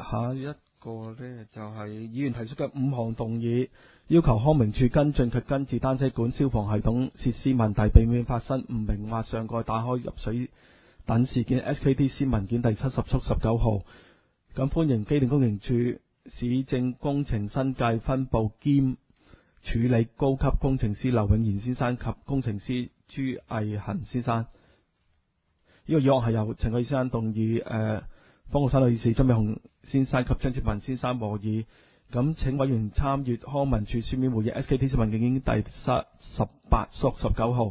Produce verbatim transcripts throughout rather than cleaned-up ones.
下一個呢，就係、是、議員提出嘅五項動議，要求康明署跟進及根治單車館消防系統設施問題，避免發生唔明或上蓋打開入水等事件。S K D C 文件第七十速十九號。咁歡迎機電工程署市政工程新界分部兼處理高級工程師劉永賢先生及工程師朱毅恒先生。呢、這個議案係由陳國義先生動議，誒、呃，方國珊女士、曾美雄先生及張志文先生和議。咁請委員參閱康文署書面回應 S K T C 文件已經第十八速十九號。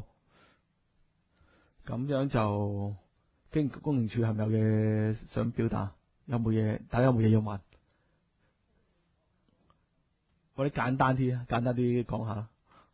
咁樣就經工程署係咪有嘢想表達？有冇嘢？大家有冇嘢要問？我哋簡單啲啊，簡單啲講下。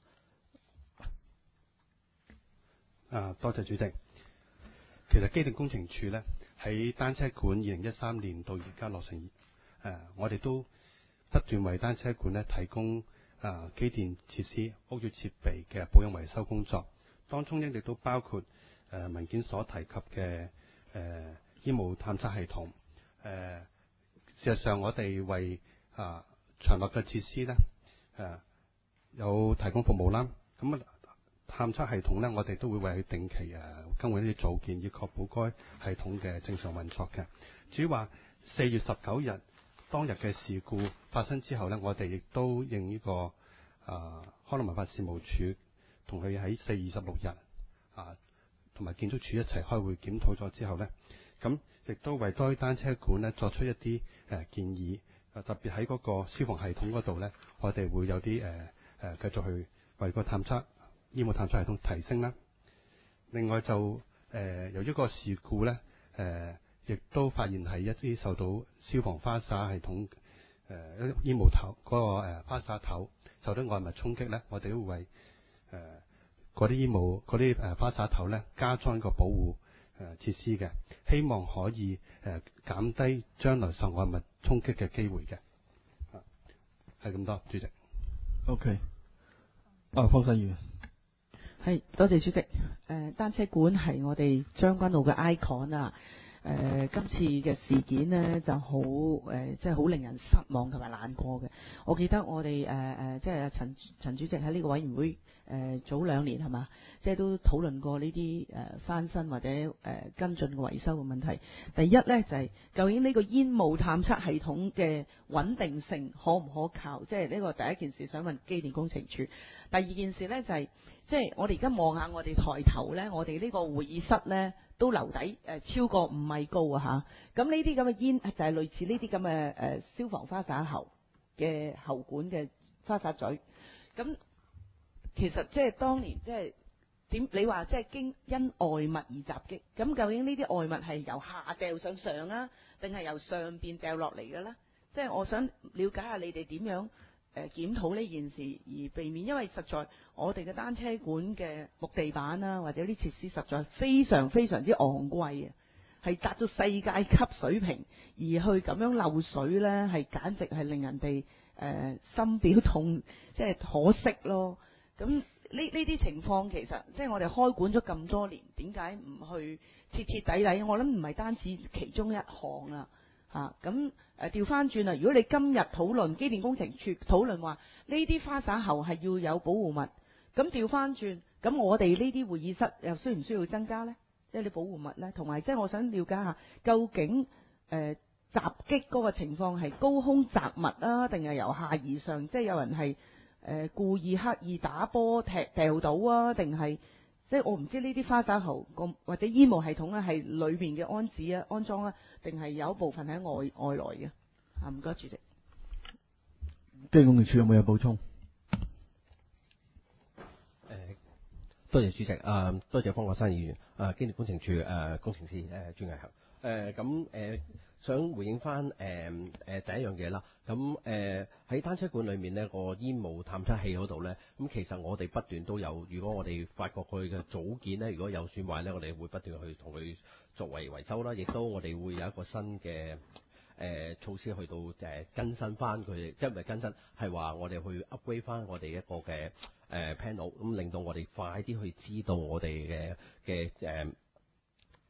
啊，多謝主席。其實機電工程署咧喺單車館二零一三年到而家落成，誒、呃，我哋都不斷為單車館咧提供啊機電設施、屋宇設備嘅保養維修工作，當中亦都包括誒、呃、文件所提及嘅誒煙霧探測系統。誒、呃，事實上我哋為啊場內嘅設施咧誒、呃、有提供服務啦。咁啊探測系統咧，我哋都會為佢定期誒、啊、更換一啲組件，以確保該系統嘅正常運作嘅。至於話四月十九日當日嘅事故發生之後咧，我哋亦都應呢、這個啊康樂文化事務署同佢喺四月二十六日啊同埋建築署一齊開會檢討咗之後咧，咁亦都為該單車館咧作出一啲誒、呃、建議，啊特別喺嗰個消防系統嗰度咧，我哋會有啲誒誒繼續去為個探測煙霧探測系統提升啦。另外就誒、呃、由於個事故咧誒。呃亦都發現係一啲受到消防花灑系統誒煙霧頭嗰、那個誒、呃、花灑頭受到外物衝擊咧，我哋都會為誒嗰啲煙霧嗰啲誒花灑頭咧加裝一個保護誒、呃、設施嘅，希望可以誒減、呃、低將來受外物衝擊嘅機會嘅。啊，係咁多，主席。 OK。啊，方生議員。 係，多謝主席。誒、呃，單車館係我哋將軍澳嘅 icon 啊。誒、呃、今次嘅事件呢就好誒，即係好令人失望同埋難過嘅。我記得我哋誒誒，即係陳陳主席喺呢個委員會誒、呃、早兩年係嘛，即係都討論過呢啲誒翻新或者誒、呃、跟進嘅維修嘅問題。第一呢，就係、是、究竟呢個煙霧探測系統嘅穩定性可唔可靠？即係呢個第一件事想問機電工程署。第二件事呢，就係、是、即係我哋而家望下我哋抬頭呢，我哋呢個會議室呢。都樓底誒超過五米高啊嚇！咁呢啲咁嘅煙就係類似呢啲咁嘅誒消防花灑喉嘅喉管嘅花灑嘴。咁其實即係當年即係點？你話即係經因外物而襲擊，咁究竟呢啲外物係由下掉上上啊，定係由上邊掉落嚟嘅咧？即係我想了解下你哋點樣誒檢討呢件事，而避免，因為實在我哋嘅單車館嘅木地板啦，或者啲設施實在非常非常之昂貴啊，係達到世界級水平，而去咁樣漏水呢，係簡直係令人哋誒、呃、心表痛，即係可惜咯。咁呢呢啲情況其實即係我哋開館咗咁多年，點解唔去徹徹底底？我諗唔係單止其中一項啊。嚇咁誒調翻轉啦！如果你今日討論機電工程署討論話呢啲花灑喉係要有保護物，咁調翻轉，咁我哋呢啲會議室又需唔需要增加呢？即係啲保護物呢？同埋即係我想了解下，究竟誒、呃、襲擊嗰個情況係高空擲物啊，定係由下而上？即係有人係誒、呃、故意刻意打波踢掉到啊，定係即係我唔知呢啲花灑喉個或者煙霧系統咧係裏邊嘅安置啊安裝啊？定係有一部分喺外外來嘅啊？唔該，主席。 機電工程署有冇嘢補充？誒、 呃，多謝主席啊、呃，多謝方國珊議員啊，機電工程署誒、呃、工程師誒朱毅恒誒咁誒，想回應翻誒誒第一樣嘢啦。咁誒喺單車館裏面呢個煙霧探測器嗰度咧，咁其實我哋不斷都有，如果我哋發覺佢嘅組件咧，如果有損壞咧，我哋會不斷去同佢作為維修啦，亦都我哋會有一個新嘅誒、呃、措施去到誒、呃、更新翻佢，即係唔係更新，係話我哋去 upgrade 翻我哋一個嘅誒、呃、panel，咁令到我哋快啲去知道我哋嘅嘅誒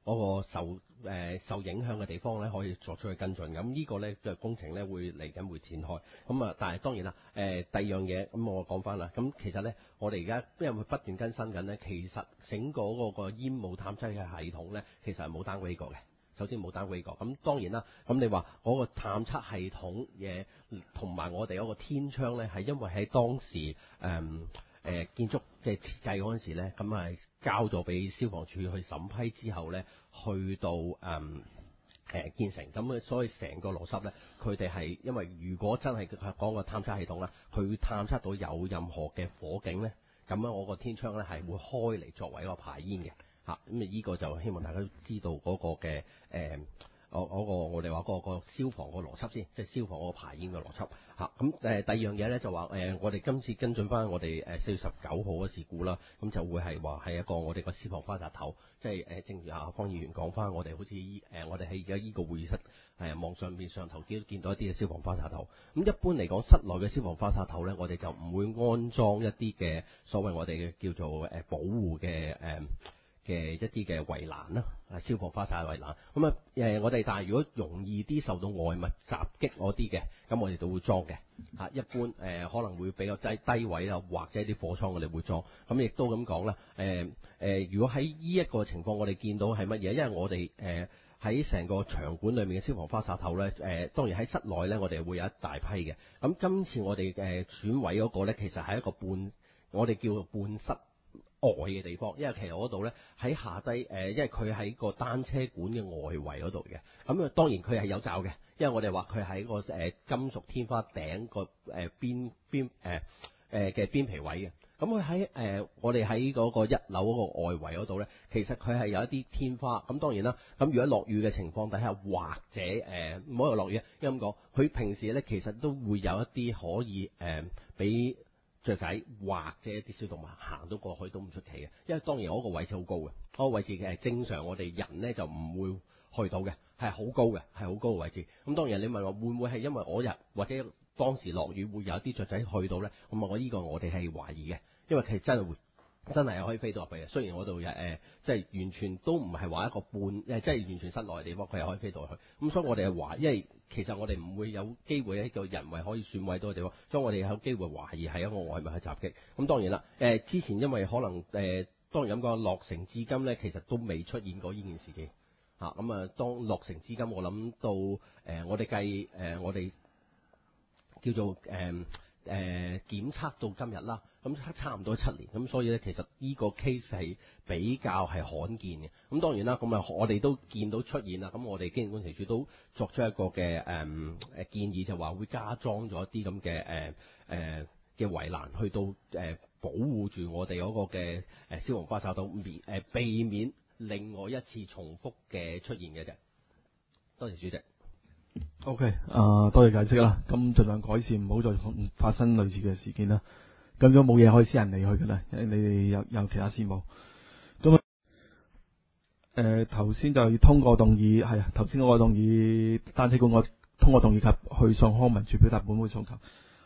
嗰個受誒、呃、受影響嘅地方咧，可以作出去跟進。咁呢個咧嘅工程咧會嚟緊會展開。咁啊，但係當然啦，誒、呃、第二樣嘢咁我講翻啦。咁其實咧，我哋而家因為會不斷更新緊咧，其實整個嗰個煙霧探測嘅系統咧，其實係冇 downgrade 過嘅。首先冇 downgrade 過。咁當然啦，咁你話嗰個探測系統嘅同埋我哋嗰個天窗咧，係因為喺當時誒。嗯誒、呃、建築嘅設計嗰陣時咧，咁係交咗俾消防處去審批之後咧，去到誒誒、嗯呃、建成，咁所以成個邏輯咧，佢哋係因為如果真係講個探測系統啦，佢探測到有任何嘅火警咧，咁樣我個天窗咧係會開嚟作為一個排煙嘅嚇，咁啊呢個就希望大家都知道嗰個嘅誒。呃我嗰個我哋話嗰個消防個邏輯先，即係消防嗰個排煙嘅邏輯嚇。咁誒第二樣嘢咧就話誒，我哋今次跟進翻我哋誒四月十九號嘅事故啦，咁就會係話係一個我哋個消防花灑頭，即係誒正如阿方議員講翻，我哋好似誒我哋喺而家依個會議室誒網上邊上頭見見到一啲嘅消防花灑頭。咁一般嚟講，室內嘅消防花灑頭咧，我哋就唔會安裝一啲嘅所謂我哋嘅叫做誒保護嘅誒。嘅一啲嘅圍欄啦，啊消防花灑圍欄，咁啊誒我哋但係如果容易啲受到外物襲擊嗰啲嘅，咁我哋就會裝嘅嚇。一般誒、呃、可能會比較低低位啊，或者啲貨倉我哋會裝。咁亦都咁講啦，誒、呃、誒、呃、如果喺呢一個情況我哋見到係乜嘢？因為我哋誒喺成個場館裏面嘅消防花灑頭咧，誒、呃、當然喺室內咧，我哋會有一大批嘅。咁今次我哋誒選位嗰個咧，其實係一個半，我哋叫做半室外嘅地方，因為其實嗰度咧喺下低誒、呃，因為佢喺個單車館嘅外圍嗰度嘅，咁啊當然佢係有罩嘅，因為我哋話佢喺個誒、呃、金屬天花頂個誒邊邊誒誒嘅邊皮位嘅，咁佢喺誒我哋喺嗰個一樓嗰個外圍嗰度咧，其實佢係有一啲天花，咁當然啦，咁如果落雨嘅情況底下，或者誒唔好話落雨，因為咁講，佢平時咧其實都會有一啲可以誒俾。呃雀仔或者一啲小動物行到過去都唔出奇嘅，因為當然嗰個位置好高嘅，嗰、嗰個位置嘅係正常我哋人咧就唔會去到嘅，係好高嘅，係好高嘅位置。咁當然你問我會唔會係因為嗰日或者當時落雨會有啲雀仔去到咧？咁啊，我呢個我哋係懷疑嘅，因為其實真係會真係可以飛到入去嘅。雖然嗰度誒誒即係完全都唔係話一個半誒，即係完全室內嘅地方，佢係可以飛到入去。咁所以我哋係懷疑，因為其實我哋唔會有機會喺個人為可以損毀到嘅地方，所以我哋有機會懷疑係一個外物去襲擊。咁當然啦，誒、呃、之前因為可能誒、呃、當然咁講，落成至今咧，其實都未出現過呢件事嘅嚇。咁啊，當落成至今，我諗到誒、呃、我哋計誒我哋叫做誒。呃誒、呃、檢測到今日啦，咁差唔多七年，咁所以咧其實呢個 case 係比較係罕見嘅。咁當然啦，咁啊我哋都見到出現啦，咁我哋機電工程署都作出一個嘅誒誒建議，就話會加裝咗一啲咁嘅誒誒嘅圍欄，去到誒、呃、保護住我哋嗰個嘅誒消防花灑頭免誒避免另外一次重複嘅出現嘅啫。多謝主席。 O K，啊，多謝解釋啦。咁盡量改善，唔好再發生類似嘅事件啦。咁如果冇嘢可以私人離去噶啦，你哋有有其他事務。咁啊，誒頭先就要通過動議，係啊，頭先嗰個動議單車館我通過動議及去信康文署表達本會訴求。